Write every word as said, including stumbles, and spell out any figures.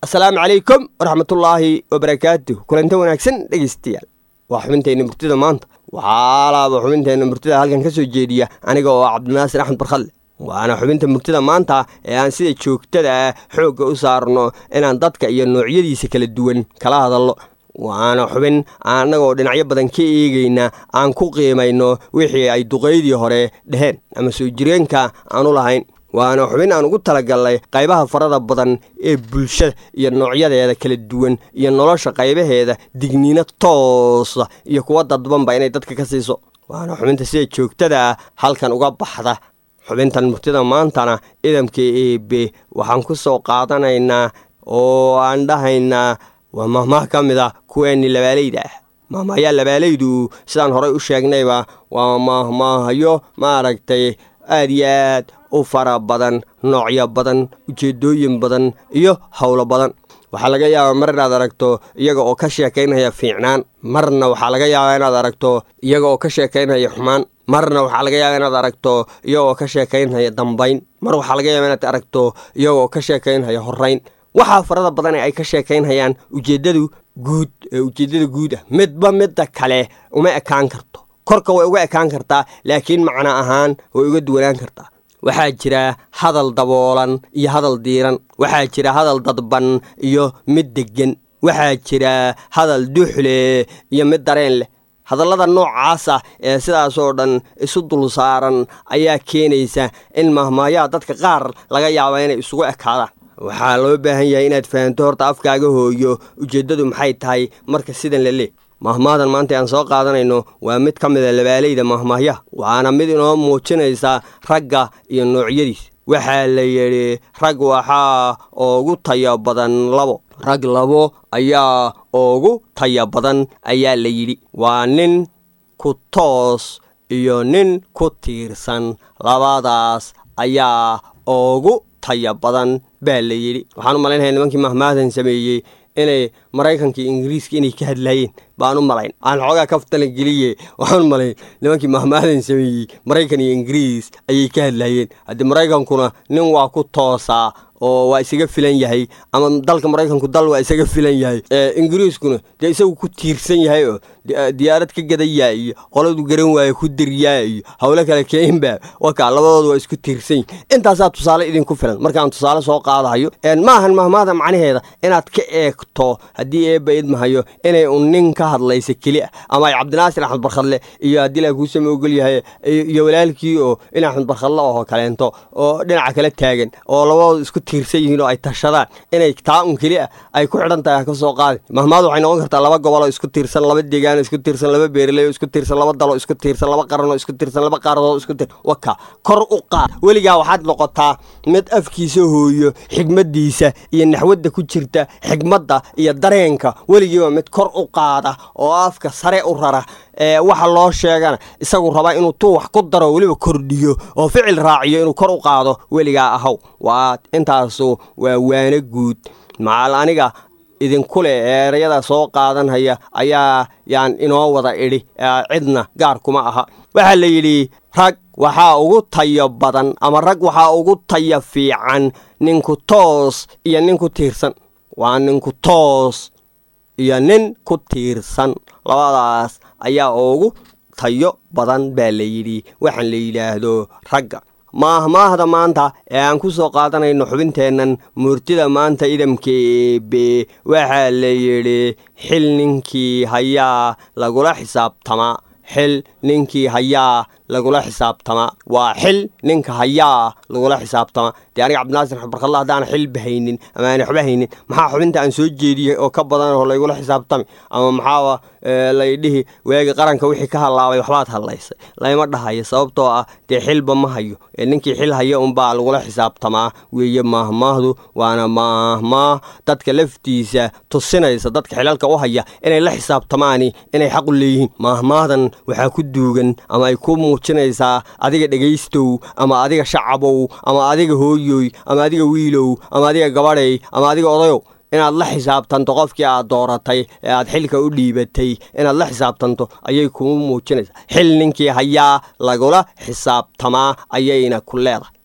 السلام عليكم ورحمة الله وبركاته. كلنتي wanaagsan dhageystayaal waa xubinteena murtida maanta waxaa la xubinteena murtida halkan ka soo jeediya aniga oo Cabdinaasir Axmed Barkhalle waana xubinta murtida maanta ee aan sida joogtada xoog u saarno inaan dadka iyo noocyadiisa kala duwan kala hadalno waana xubin anaga oo dhinacyo badan ka eegayna aan ku qiimayno wixii ay duqeydii hore dhaheen ama soo jireenka aan u lahayn waana xubin aan ugu talagalnay qaybaha farada badan ee bulshada iyo noocyadeeda kala duwan iyo nolosha qaybaheeda digniino toos iyo kuwa dadbanba inay dadka ka siiso waana xubinta sida joogtada halkan uga baxda xubintan murtida maantana idamka eebe waxaan ku soo qaadanaynaa oo aan dhahaynaa waa mahmaah ka mid ah kuweeni labaaleyda ah mahmahaya labaaleydu sidaan horey u sheegnayba waa mahmaahayo maaragtay aad iyo aad u fara badan noocyo badan ujeedooyin badan iyo howlo badan waxaa laga yaabaa mar inaad aragto iyaga oo ka sheekaynaya fiicnaan marna waxaa laga yaabaa inaad aragto iyaga oo ka sheekaynaya xumaan marna waxaa laga yaabaa inaad aragto iyaga oo ka sheekaynaya dambayn mar waxaa laga yaabaa inaad aragto iyaga oo ka sheekaynaya horrayn waxaa farada badan ee ay ka sheekaynayaan ujeeddadu guud ee ujeeddada guud ah midba midda kale uma ekaan karto korka way uga ekaan kartaa laakiin macno ahaan way uga duwanaan kartaa waxaa jira hadal daboolan iyo hadal diiran waxaa jira hadal dadban iyo mid deggan waxaa jira hadal duxle iyo mid dareen leh hadallada noocaas ah ee sidaas oo dhan isu dul saaran ayaa keenaysa in mahmaayaha dadka qaar laga yaabo inay isugu ekaadaan waxaa loo baahan yahay inaad fahanto horta afkaaga hooyo ujeeddadu maxay tahay marka sidan la leeh mahmaadan maanta aan soo qaadanayno waa mid ka mid a labaaleyda mahmaahyaha waxaana mid inoo muujinaysa ragga iyo noocyadiis waxaa la yidhi rag waxaa ugu taya badan labo rag labo ayaa ugu taya badan ayaa la yidhi waa nin ku toos iyo nin ku tiirsan labadaas ayaa ugu taya badan baa la yidhi waxaan u malaynayaa nimankii mahmaadan sameeyey inay maraykanka iyo ingiriiska inay ka hadlaayeen baan u malayn aan xoogaa kaftala geliye waxaan u malayn nimankii mahmaadan sameeyey maraykan iyo ingiriis ayay ka hadlaayeen haddii maraykankuna nin waa ku toosaa oo waa isaga filan yahay ama dalka maraykanku dal waa isaga filan yahay ingiriiskuna dee isagu ku tiirsan yahay oo diyaarad ka gadayaa iyo qoladu garan waaya ku diryaa iyo howlo kale keenba wakaa labadoodu waa isku tiirsan yihin intaasaa tusaale idinku filan markaan tusaale soo qaadahayo maahan mahmaada macnaheeda inaad ka eegto haddii eebba idmahayo inay un nin ka hadlaysa keli ah ama ay Cabdinaasir Axmed Barkhalle iyo haddii la kuu sama ogol yahay iyo walaalkii oo in Axmed Barkhalle oo kaleento oo dhinaca kale taagan oo labadoodu isku tiirsan yihiin oo ay tashadaan inay taa un keli ah ay ku xidhan tahay ka soo qaadi mahmaadu waxay noqon kartaa laba gobol oo isku tiirsan laba deegaan isku tiirsan laba beeraley isku tiirsan laba dalo isku tiirsan laba qaran oo isku tiirsan laba qaaradood isku tiirsan waka kor u qaad weligaa waxaad noqotaa mid afkiisa hooyo xigmadiisa iyo naxwadda ku jirta xigmadda iyo dareenka weligiiba mid kor u qaada oo afka sare u rara ee waxa loo sheegana isagu raba inuu tuu wax ku daro weliba kordhiyo oo ficil raaciyo inuu kor u qaado weligaa ahaw waa intaasu waa waana guud macal aniga idinku leh erayada soo qaadanhaya ayaa yaan inoo wada idhi cidna gaar kuma aha waxaa la yidhi rag waxaa ugu tayo badan ama rag waxaa ugu taya fiican ninku toos iyo nin ku tiirsan waa ninku toos iyo nin ku tiirsan labadaas ayaa ugu tayo badan baa la yidhi waxaan la yidhaahdo ragga mahmaahda maanta ee aan ku soo qaadanayno xubinteennan murtida maanta idamka eebe waxaa la yidhi xil ninkii hayaa lagula xisaabtamaa xil ninkii hayaa lagula xisaabtamaa waa xil ninka hayaa lagula xisaabtamaa dee aniga Cabdinaasir Axmed Barkhalle haddaan xilba haynin ama aan waxba haynin maxaa xubinta aan soo jeediyey oo ka badan oo laygula xisaabtami ama maxaa laydhihi waagi qaranka wixii ka halaabay waxbaad hadlaysay layma dhahayo sababtoo ah dee xilba ma hayo ee ninkii xil haya unbaa lagula xisaabtamaa weeye mahmaahdu waana mahmaah dadka laftiisa tusinaysa dadka xilalka u haya inay la xisaabtamaani inay xaq u leeyihiin mahmaahdan waxaa ku duugan ama ay ku muujinaysaa adiga dhegaystow ama adiga shacabow ama adiga hooyoy ama adiga wiilow ama adiga gabadhay ama adiga odayow inaad la xisaabtanto qofkii aad dooratay ee aad xilka u dhiibatay inaad la xisaabtanto ayay kuu muujinaysaa xil ninkii hayaa lagula xisaabtamaa ayayna ku leedahay